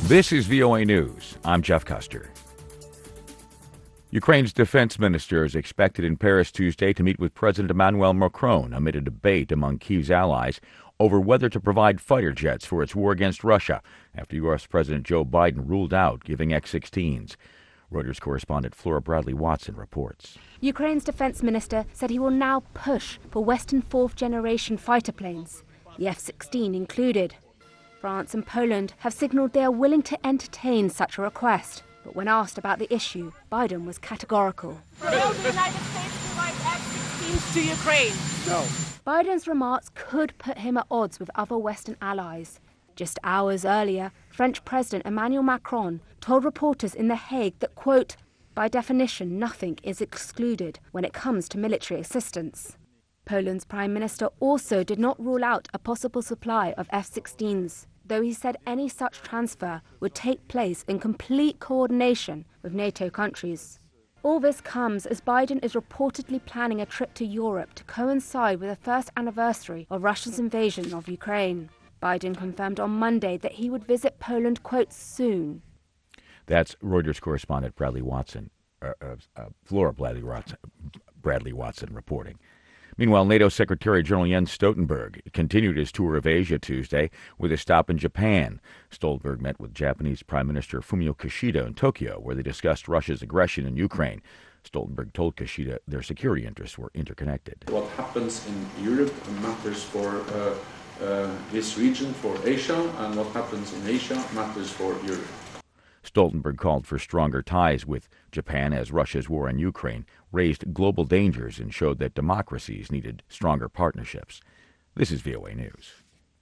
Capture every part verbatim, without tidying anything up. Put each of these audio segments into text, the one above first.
This is V O A News. I'm Jeff Custer. Ukraine's defense minister is expected in Paris Tuesday to meet with President Emmanuel Macron amid a debate among Kyiv's allies over whether to provide fighter jets for its war against Russia after U S. President Joe Biden ruled out giving X sixteens. Reuters correspondent Flora Bradley Watson reports. Ukraine's defense minister said he will now push for Western fourth-generation fighter planes, the F sixteen included. France and Poland have signaled they are willing to entertain such a request. But when asked about the issue, Biden was categorical. Will the United States provide F sixteens to Ukraine? No. Biden's remarks could put him at odds with other Western allies. Just hours earlier, French President Emmanuel Macron told reporters in The Hague that, quote, by definition, nothing is excluded when it comes to military assistance. Poland's Prime Minister also did not rule out a possible supply of F sixteens, though he said any such transfer would take place in complete coordination with NATO countries. All this comes as Biden is reportedly planning a trip to Europe to coincide with the first anniversary of Russia's invasion of Ukraine. Biden confirmed on Monday that he would visit Poland, quote, soon. That's Reuters correspondent Bradley Watson, uh, uh, uh, Flora Bradley Watson, Bradley Watson reporting. Meanwhile, NATO Secretary General Jens Stoltenberg continued his tour of Asia Tuesday with a stop in Japan. Stoltenberg met with Japanese Prime Minister Fumio Kishida in Tokyo, where they discussed Russia's aggression in Ukraine. Stoltenberg told Kishida their security interests were interconnected. What happens in Europe matters for uh, uh, this region, for Asia, and what happens in Asia matters for Europe. Stoltenberg called for stronger ties with Japan as Russia's war in Ukraine raised global dangers and showed that democracies needed stronger partnerships. This is V O A News.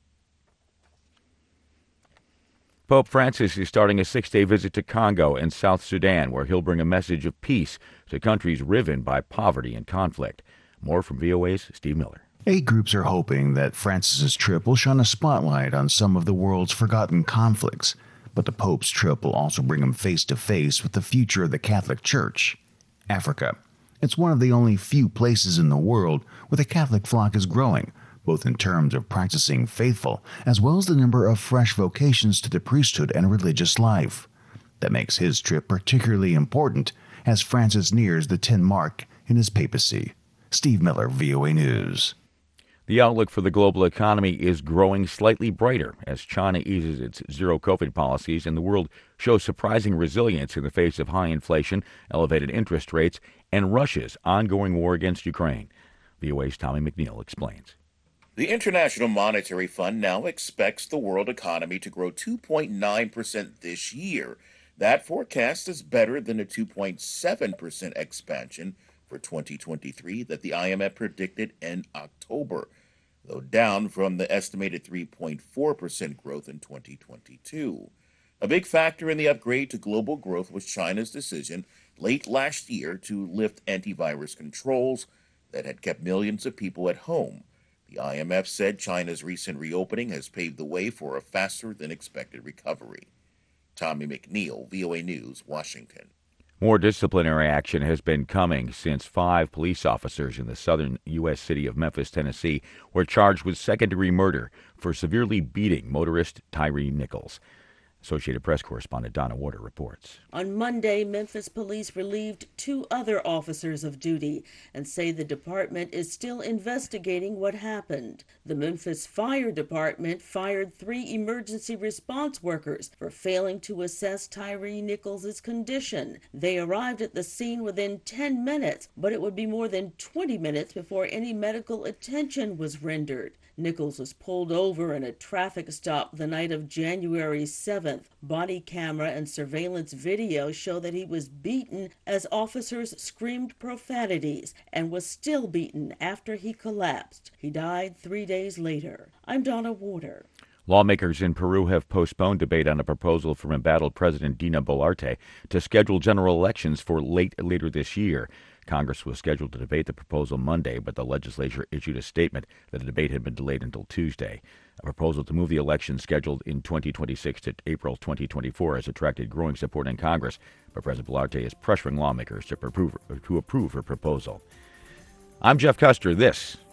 Pope Francis is starting a six-day visit to Congo and South Sudan, where he'll bring a message of peace to countries riven by poverty and conflict. More from V O A's Steve Miller. Aid groups are hoping that Francis's trip will shine a spotlight on some of the world's forgotten conflicts. But the Pope's trip will also bring him face-to-face with the future of the Catholic Church. Africa. It's one of the only few places in the world where the Catholic flock is growing, both in terms of practicing faithful as well as the number of fresh vocations to the priesthood and religious life. That makes his trip particularly important as Francis nears the ten mark in his papacy. Steve Miller, V O A News. The outlook for the global economy is growing slightly brighter as China eases its zero-COVID policies and the world shows surprising resilience in the face of high inflation, elevated interest rates, and Russia's ongoing war against Ukraine. V O A's Tommy McNeil explains. The International Monetary Fund now expects the world economy to grow two point nine percent this year. That forecast is better than the two point seven percent expansion for twenty twenty-three that the I M F predicted in October, though down from the estimated three point four percent growth in twenty twenty-two. A big factor in the upgrade to global growth was China's decision late last year to lift antivirus controls that had kept millions of people at home. The I M F said China's recent reopening has paved the way for a faster-than-expected recovery. Tommy McNeil, V O A News, Washington. More disciplinary action has been coming since five police officers in the southern U S city of Memphis, Tennessee, were charged with second-degree murder for severely beating motorist Tyree Nichols. Associated Press correspondent Donna Warder reports. On Monday, Memphis police relieved two other officers of duty and say the department is still investigating what happened. The Memphis Fire Department fired three emergency response workers for failing to assess Tyree Nichols' condition. They arrived at the scene within ten minutes, but it would be more than twenty minutes before any medical attention was rendered. Nichols was pulled over in a traffic stop the night of January seventh. Body camera and surveillance video show that he was beaten as officers screamed profanities and was still beaten after he collapsed. He died three days later. I'm Donna Warder. Lawmakers in Peru have postponed debate on a proposal from embattled President Dina Boluarte to schedule general elections for late later this year. Congress was scheduled to debate the proposal Monday, but the legislature issued a statement that the debate had been delayed until Tuesday. A proposal to move the election scheduled in twenty twenty-six to April twenty twenty-four has attracted growing support in Congress, but President Boluarte is pressuring lawmakers to approve, to approve her proposal. I'm Jeff Custer. This